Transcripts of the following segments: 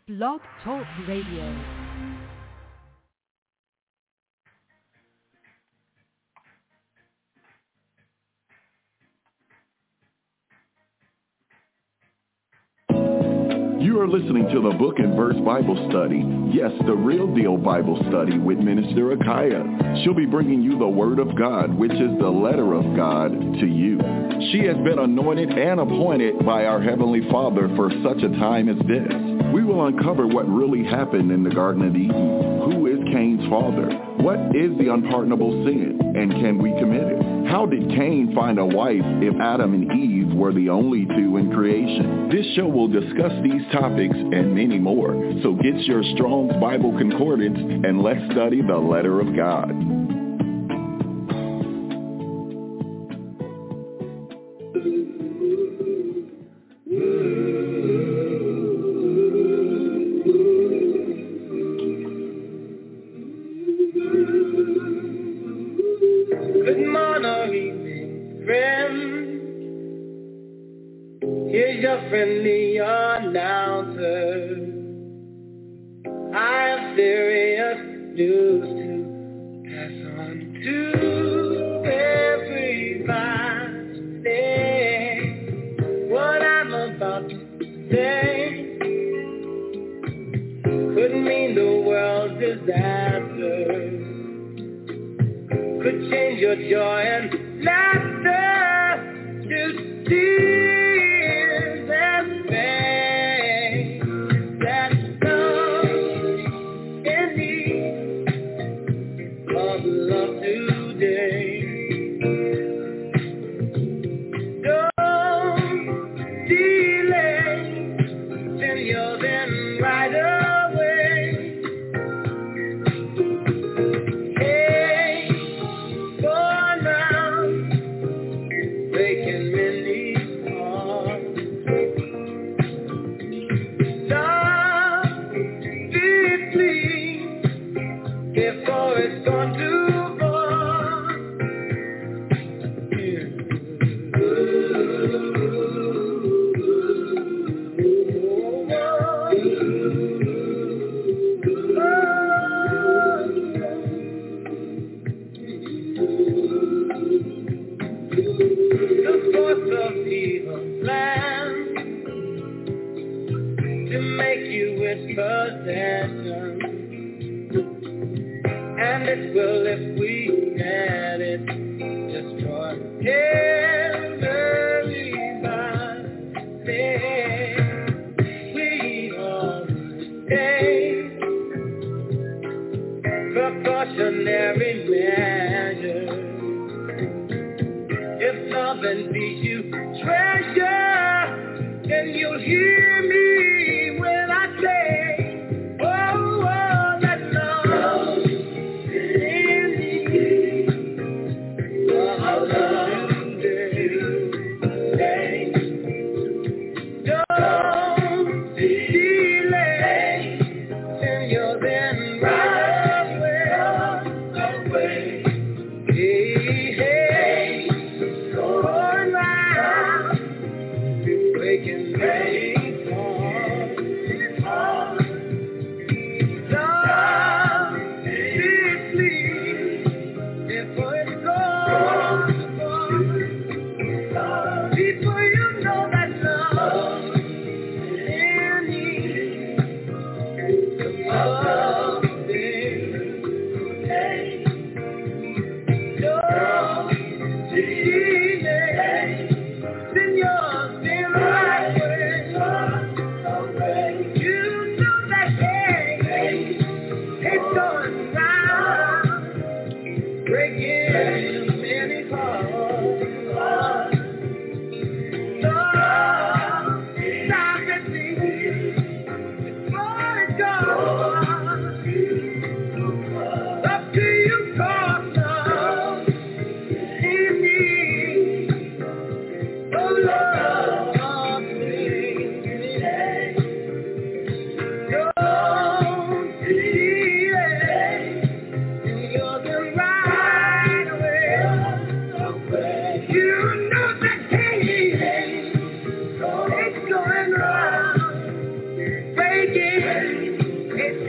Blog Talk Radio. You are listening to the Book and Verse Bible Study. Yes, the real deal Bible study with Minister Akaya. She'll be bringing you the Word of God, which is the letter of God, to you. She has been anointed and appointed by our Heavenly Father for such a time as this. We will uncover what really happened in the Garden of Eden. Who is Cain's father? What is the unpardonable sin? And can we commit it? How did Cain find a wife if Adam and Eve were the only two in creation? This show will discuss these topics and many more. So get your Strong's Bible Concordance and let's study the letter of God. Friendly announcer. I have serious news to pass on to everybody. What I'm about to say could mean the world's disaster. Could change your joy and laughter to tears.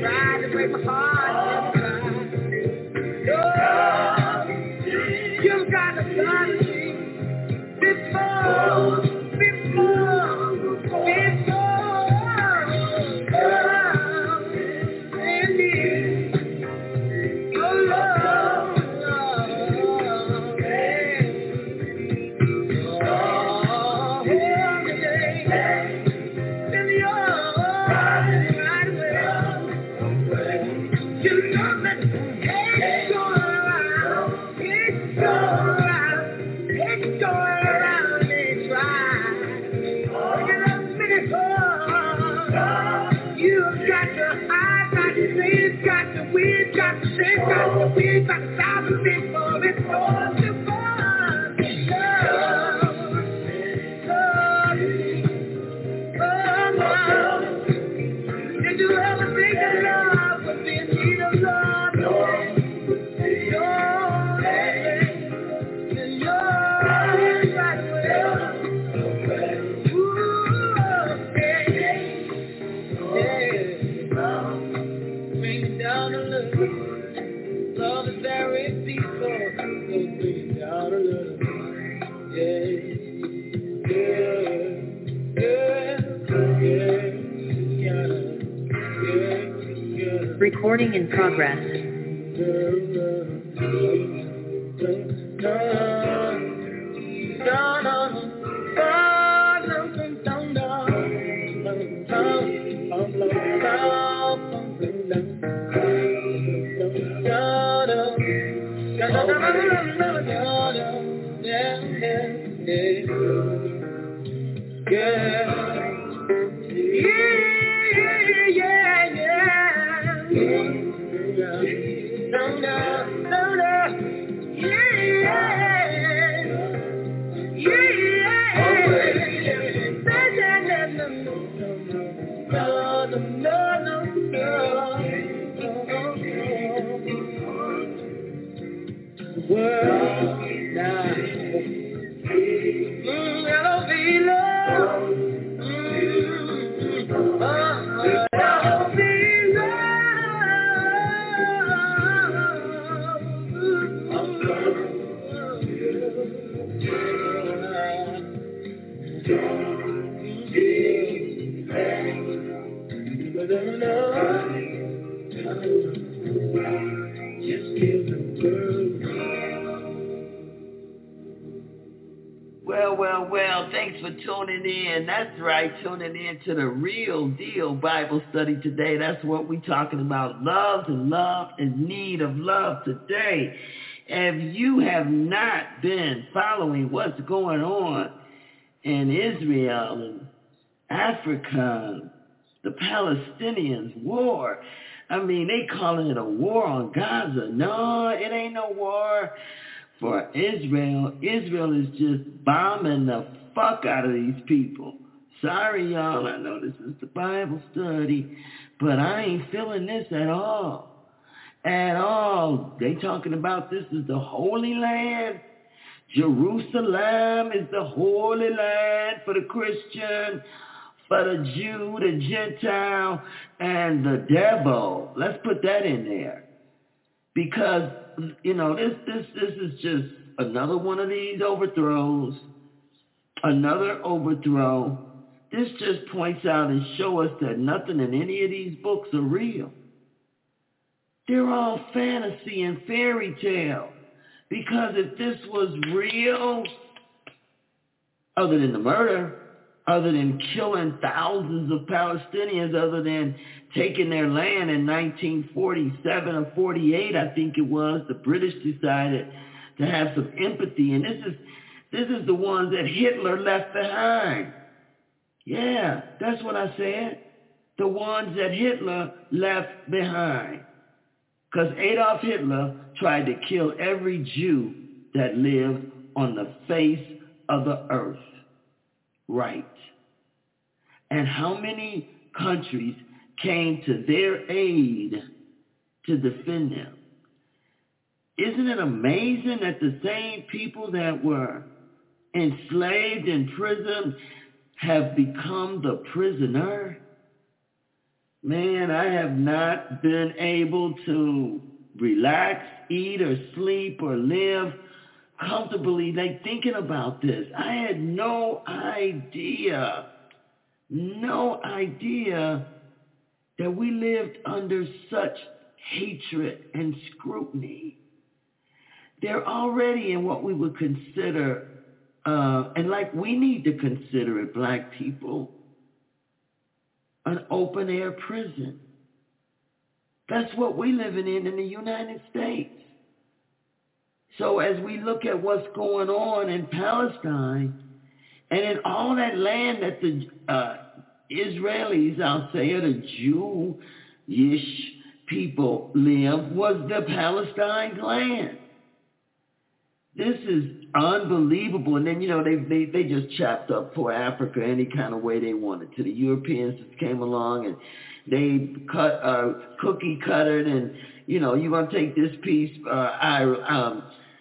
tried to break my heart. You've got to start me before. We've got to stop it before it's all too far. Did you ever think that love would be in need of love? No. Bring it down a little. Love is very peaceful, so bring it down a little. Yeah. Recording in progress. Well, thanks for tuning in. That's right, tuning in to the Real Deal Bible Study today. That's what we're talking about, love and need of love today. If you have not been following what's going on in Israel and Africa, the Palestinians war, I mean, they calling it a war on Gaza. No, it ain't no war for Israel. Israel is just bombing the fuck out of these people. Sorry, y'all, I know this is the Bible study, but I ain't feeling this at all. At all. They talking about this is the Holy Land. Jerusalem is the Holy Land for the Christian, for the Jew, the Gentile, and the devil. Let's put that in there. Because, you know, this is just another one of these overthrows, another overthrow. This just points out and shows us that nothing in any of these books are real. They're all fantasy and fairy tale. Because if this was real, other than the murder, other than killing thousands of Palestinians, other than taking their land in 1947 or 48, I think it was, the British decided to have some empathy. And this is the ones that Hitler left behind. Yeah, that's what I said. The ones that Hitler left behind. Because Adolf Hitler tried to kill every Jew that lived on the face of the earth. Right. And how many countries came to their aid to defend them? Isn't it amazing that the same people that were enslaved in prison have become the prisoner? Man, I have not been able to relax, eat, or sleep, or live comfortably, like thinking about this. I had no idea that we lived under such hatred and scrutiny. They're already in what we would consider, and like we need to consider it, black people, an open-air prison. That's what we're living in the United States. So as we look at what's going on in Palestine, and in all that land that the Israelis, I'll say it, the Jewish people live, was the Palestine land. This is unbelievable. And then, they just chopped up for Africa any kind of way they wanted to. The Europeans just came along and they cookie cuttered, and, you're going to take this piece. I'm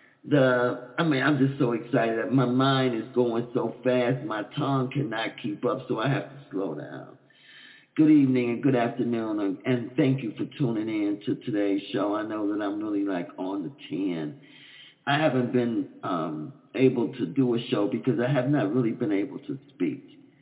just so excited that my mind is going so fast, my tongue cannot keep up, so I have to slow down. Good evening and good afternoon, and thank you for tuning in to today's show. I know that I'm really on the 10. I haven't been able to do a show because I have not really been able to speak.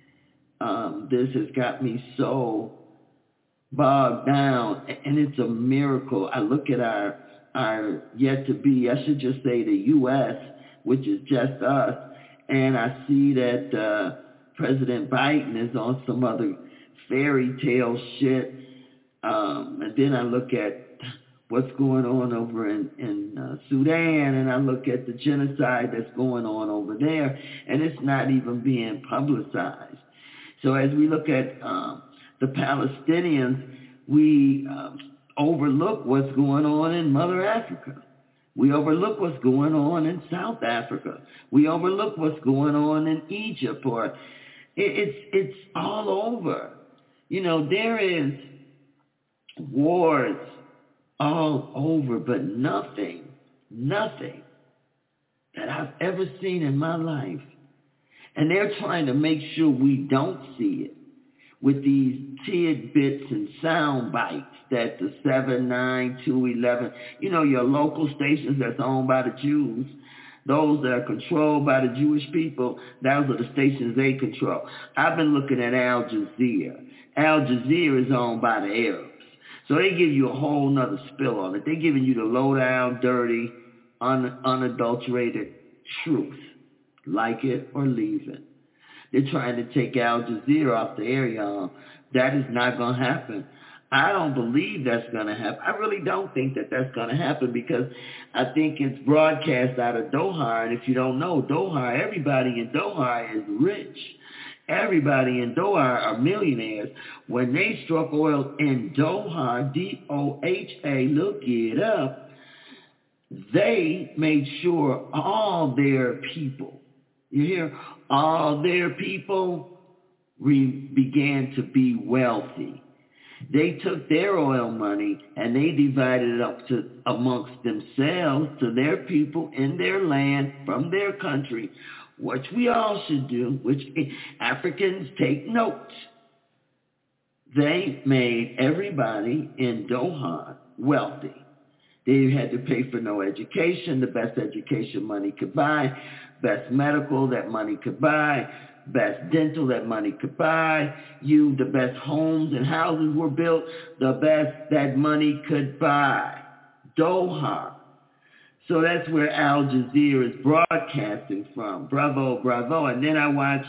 This has got me so bogged down, and it's a miracle. I look at our yet to be, I should just say the U.S., which is just us, and I see that President Biden is on some other fairy tale shit, and then I look at what's going on over in Sudan, and I look at the genocide that's going on over there, and it's not even being publicized. So as we look at the Palestinians, we overlook what's going on in Mother Africa. We overlook what's going on in South Africa. We overlook what's going on in Egypt, or it's all over. There is wars all over, but nothing that I've ever seen in my life. And they're trying to make sure we don't see it with these tidbits and sound bites that the 7, 9, 2, 11, your local stations that's owned by the Jews, those that are controlled by the Jewish people, those are the stations they control. I've been looking at Al Jazeera. Al Jazeera is owned by the Arabs. So they give you a whole nother spill on it. They're giving you the low-down, dirty, unadulterated truth. Like it or leave it. They're trying to take Al Jazeera off the air, y'all. That is not going to happen. I don't believe that's going to happen. I really don't think that that's going to happen because I think it's broadcast out of Doha. And if you don't know, Doha, everybody in Doha is rich. Everybody in Doha are millionaires. When they struck oil in Doha, D-O-H-A, look it up, they made sure all their people, you hear, all their people began to be wealthy. They took their oil money and they divided it up amongst themselves to their people in their land from their country, which we all should do, which Africans take note. They made everybody in Doha wealthy. They had to pay for no education, the best education money could buy, best medical that money could buy, best dental that money could buy, the best homes and houses were built, the best that money could buy. Doha. So that's where Al Jazeera is broadcasting from. Bravo, bravo. And then I watch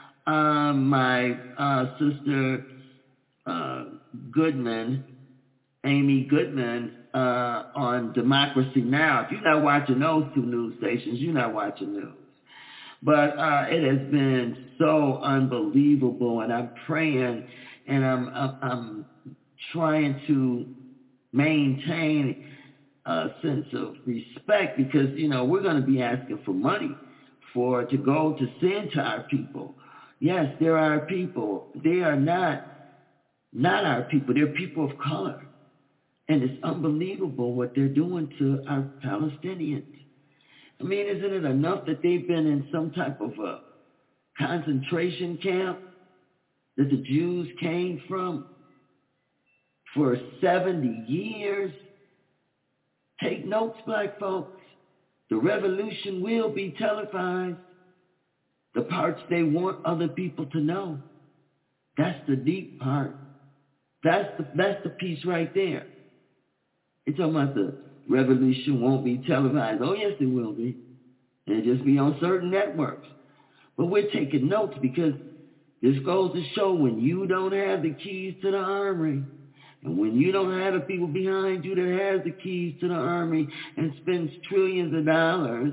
my sister Goodman, Amy Goodman, on Democracy Now! If you're not watching those two news stations, you're not watching news. But it has been so unbelievable, and I'm praying, and I'm trying to maintain a sense of respect because, we're going to be asking for money to go to send to our people. Yes, they're our people. They are not our people. They're people of color. And it's unbelievable what they're doing to our Palestinians. I mean, isn't it enough that they've been in some type of a concentration camp that the Jews came from? for 70 years. Take notes, black folks. The revolution will be televised. The parts they want other people to know. That's the deep part. That's the piece right there. It's talking about the revolution won't be televised. Oh, yes, it will be. It'll just be on certain networks. But we're taking notes because this goes to show when you don't have the keys to the armory, and when you don't have the people behind you that has the keys to the armory and spends trillions of dollars,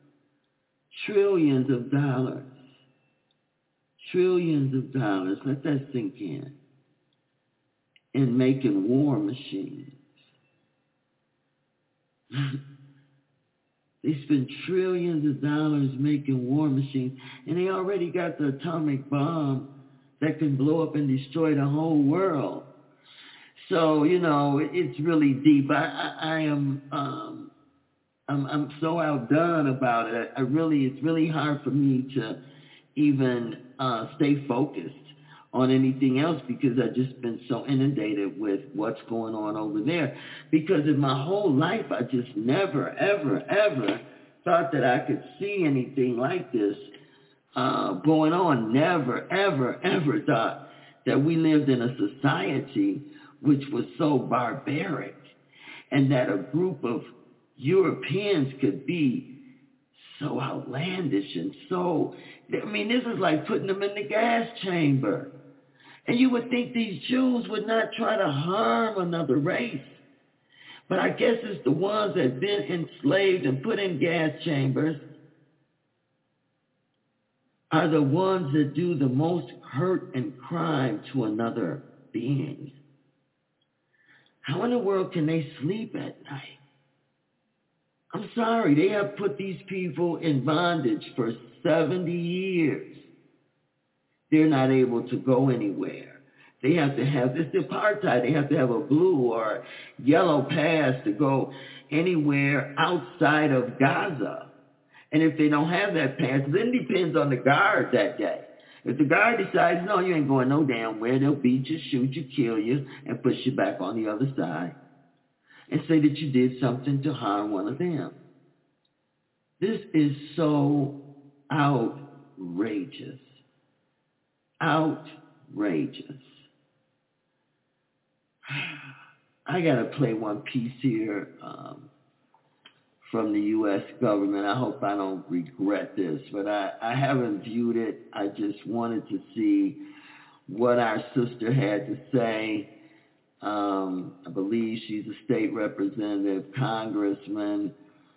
let that sink in making war machines. They spend trillions of dollars making war machines, and they already got the atomic bomb that can blow up and destroy the whole world. So, it's really deep. I'm so outdone about it. It's really hard for me to even stay focused on anything else because I've just been so inundated with what's going on over there. Because in my whole life, I just never, ever, ever thought that I could see anything like this going on. Never, ever, ever thought that we lived in a society which was so barbaric and that a group of Europeans could be so outlandish and this is like putting them in the gas chamber. And you would think these Jews would not try to harm another race. But I guess it's the ones that have been enslaved and put in gas chambers are the ones that do the most hurt and crime to another being. How in the world can they sleep at night? I'm sorry, they have put these people in bondage for 70 years. They're not able to go anywhere. They have to have, it's apartheid, they have to have a blue or yellow pass to go anywhere outside of Gaza. And if they don't have that pass, then it depends on the guard that day. If the guard decides, no, you ain't going no damn where, they'll beat you, shoot you, kill you, and push you back on the other side and say that you did something to harm one of them. This is so outrageous. Outrageous. I got to play one piece here from the U.S. government. I hope I don't regret this, but I haven't viewed it. I just wanted to see what our sister had to say. I believe she's a state representative, congressman,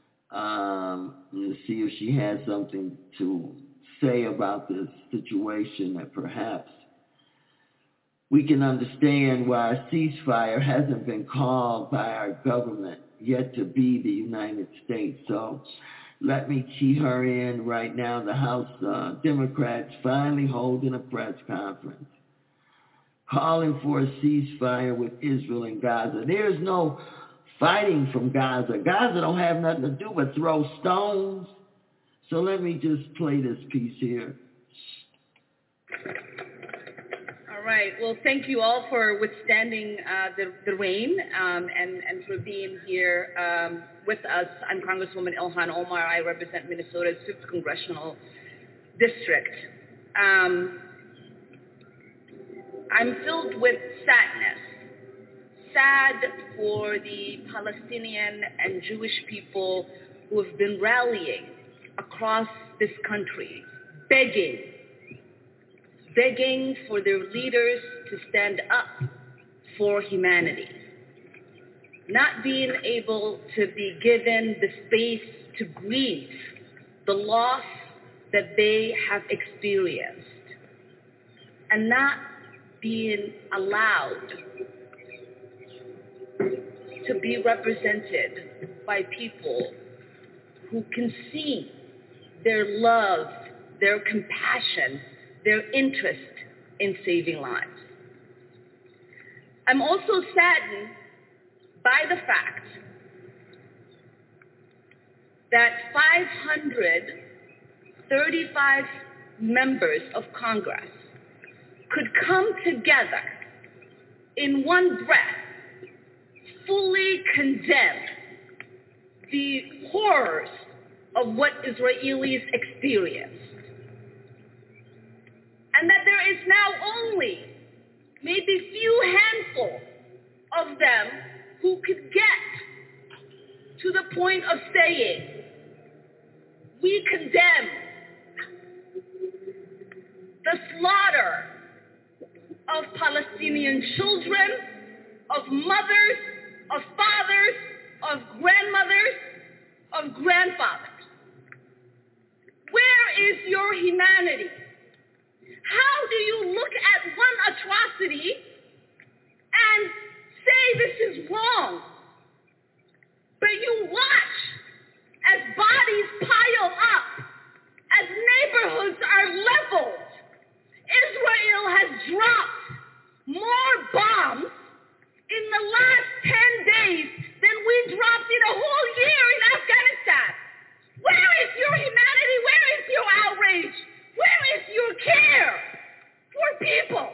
to see if she has something to say about this situation that perhaps we can understand why a ceasefire hasn't been called by our government yet to be the United States. So let me key her in right now. The House Democrats finally holding a press conference calling for a ceasefire with Israel and Gaza. There's no fighting from Gaza. Gaza don't have nothing to do but throw stones. So let me just play this piece here. All right. Well, thank you all for withstanding the rain and for being here with us. I'm Congresswoman Ilhan Omar. I represent Minnesota's 5th Congressional District. I'm filled with sadness. Sad for the Palestinian and Jewish people who have been rallying across this country, begging for their leaders to stand up for humanity, not being able to be given the space to grieve the loss that they have experienced, and not being allowed to be represented by people who can see their love, their compassion, their interest in saving lives. I'm also saddened by the fact that 535 members of Congress could come together in one breath fully condemn the horrors of what Israelis experienced. And that there is now only maybe few handful of them who could get to the point of saying, we condemn the slaughter of Palestinian children, of mothers, of fathers, of grandmothers, of grandfathers. Where is your humanity? How do you look at one atrocity and say this is wrong? But you watch as bodies pile up, as neighborhoods are leveled. Israel has dropped more bombs in the last 10 days than we dropped in a whole year in Afghanistan. Where is your humanity? Where is your outrage? Where is your care for people?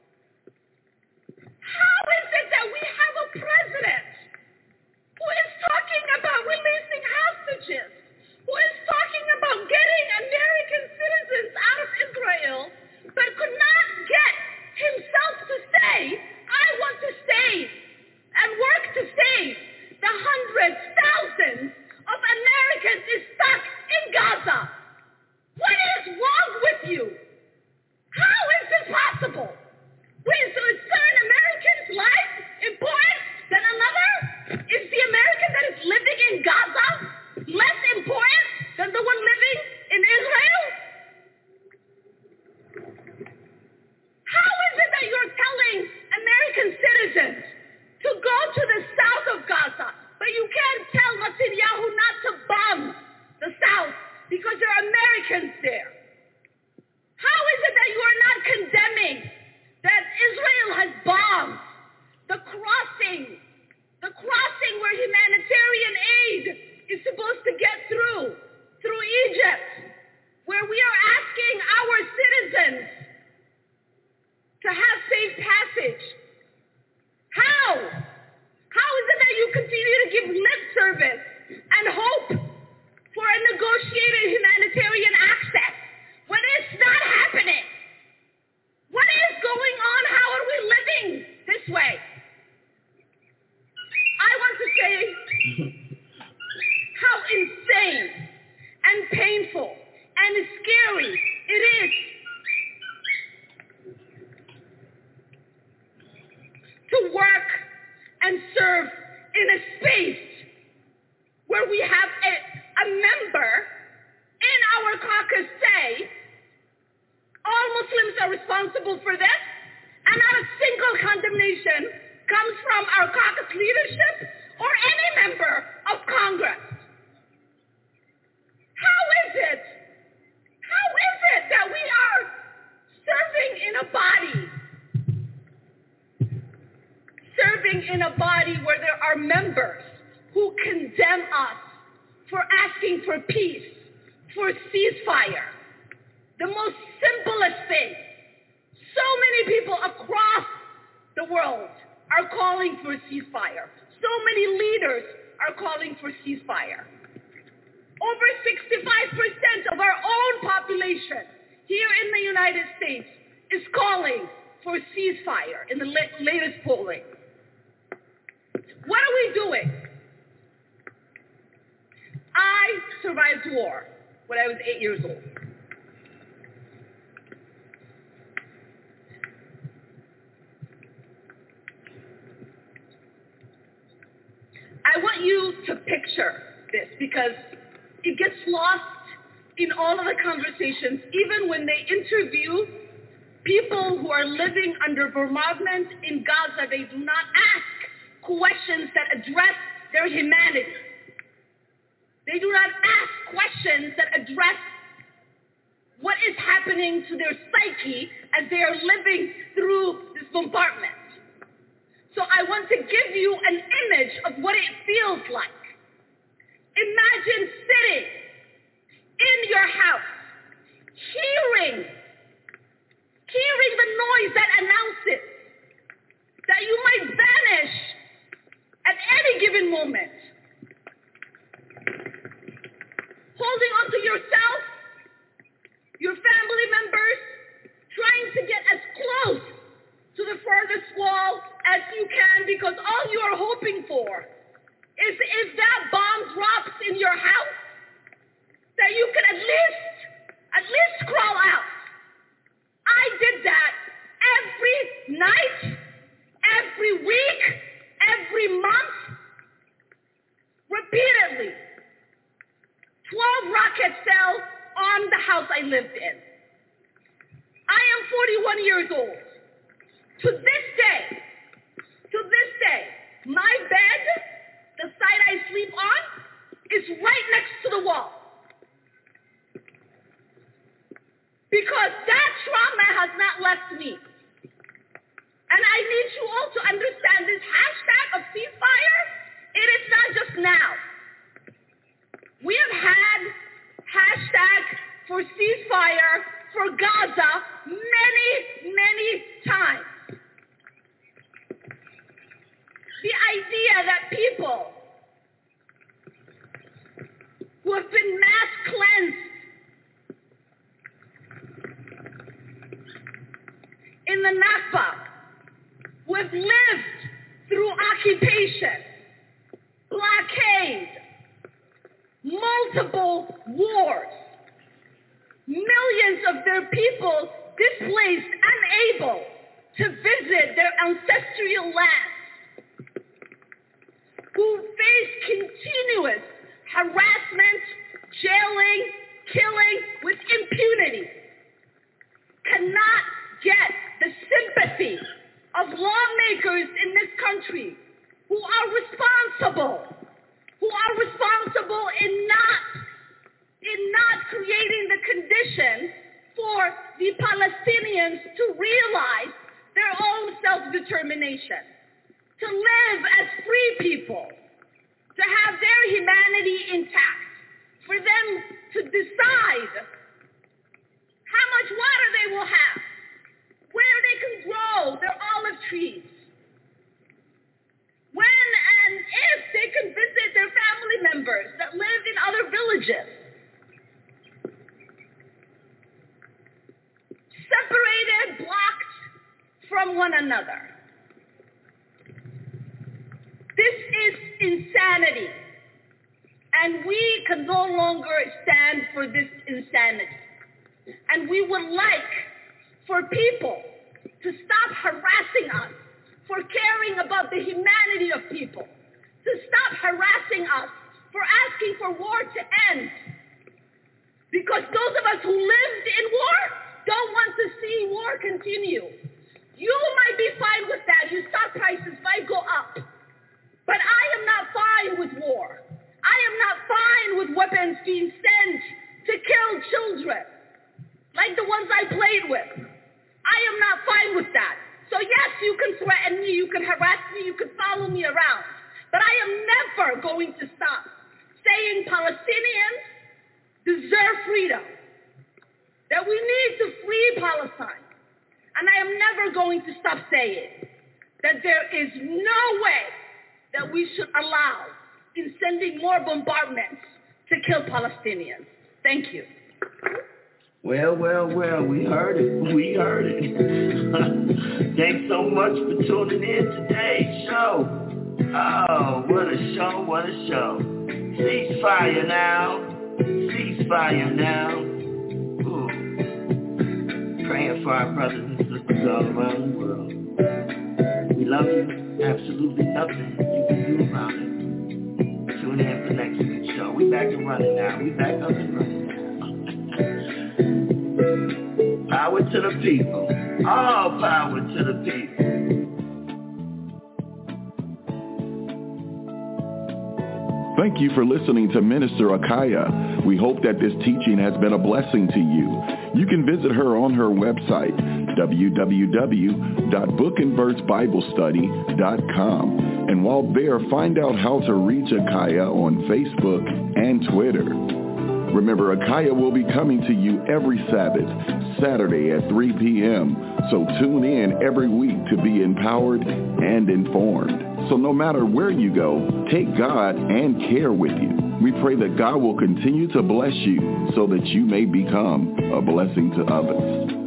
How is it that we have a president who is talking about releasing hostages, who is talking about getting American citizens out of Israel, but could not get himself to say, I want to save and work to save the hundreds, thousands of Americans is stuck in Gaza? What is wrong with you? How is this possible? Wait, so is certain American's life important than another? Is the American that is living in Gaza less important than the one living in Israel? How is it that you're telling American citizens to go to the south of Gaza, but you can't tell Netanyahu not to bomb the south because there are Americans there? How is it that you are not condemning that Israel has bombed the crossing where humanitarian aid is supposed to get through Egypt, where we are asking our citizens to have safe passage? How? How is it that you continue to give lip service and hope for a negotiated humanitarian access when it's not happening? What is going on? How are we living this way? I want to say how insane and painful and scary it is to work and serve in a space where we have a member in our caucus say, all Muslims are responsible for this, and not a single condemnation comes from our caucus leadership or any member of Congress. How is it that we are serving in a body where there are members who condemn us for asking for peace, for ceasefire? The most simplest thing. So many people across the world are calling for ceasefire. So many leaders are calling for ceasefire. Over 65% of our own population here in the United States is calling for ceasefire in the latest polling. What are we doing? I survived war when I was 8 years old. I want you to picture this because it gets lost in all of the conversations, even when they interview people who are living under bombardment in Gaza. They do not ask questions that address their humanity. They do not ask questions that address what is happening to their psyche as they are living through this bombardment. So I want to give you an image of what it feels like. Imagine sitting in your house, hearing the noise that announces that you might vanish at moment. Holding onto yourself, your family members, trying to get as close to the furthest wall as you can, because all you are hoping for is if that bomb drops in your house, that you can at least crawl out. I did that every night, every week, every month, repeatedly. 12 rockets fell on the house I lived in. I am 41 years old. To this day, my bed, the side I sleep on, is right next to the wall. Because that trauma has not left me. And I need you all to understand this hashtag of ceasefire, it is not just now. We have had hashtag for ceasefire for Gaza many, many times. The idea that people who have been mass cleansed in the Nakba, who have lived through occupation, blockade, multiple wars, millions of their people displaced, unable to visit their ancestral lands, who face continuous harassment, jailing, killing with impunity, cannot get the sympathy of lawmakers in this country who are responsible in not creating the conditions for the Palestinians to realize their own self-determination, to live as free people, to have their humanity intact, for them to decide how much water they will have, where they can grow their olive trees, when and if they can visit their family members that live in other villages. Separated, blocked from one another. This is insanity, and we can no longer stand for this insanity. And we would like for people to stop harassing us for caring about the humanity of people, to stop harassing us for asking for war to end. Because those of us who lived in war don't want to see war continue. You might be fine with that. Your stock prices might go up. But I am not fine with war. I am not fine with weapons being sent to kill children, like the ones I played with. I am not fine with that. So yes, you can threaten me, you can harass me, you can follow me around. But I am never going to stop saying Palestinians deserve freedom, that we need to free Palestine. And I am never going to stop saying that there is no way that we should allow in sending more bombardments to kill Palestinians. Thank you. Well, we heard it. Thanks so much for tuning in today's show. Oh, what a show. Ceasefire now. Ooh. Praying for our brothers and sisters all around the world. We love you. Absolutely nothing you can do about it. Tune in for next week's show. We back and running now. We back up and running now. Power to the people. All power to the people. Thank you for listening to Minister Akaya. We hope that this teaching has been a blessing to you. You can visit her on her website, www.bookandverseBiblestudy.com. And while there, find out how to reach Akaya on Facebook and Twitter. Remember, Akaya will be coming to you every Sabbath, Saturday at 3 p.m. So tune in every week to be empowered and informed. So no matter where you go, take God and care with you. We pray that God will continue to bless you so that you may become a blessing to others.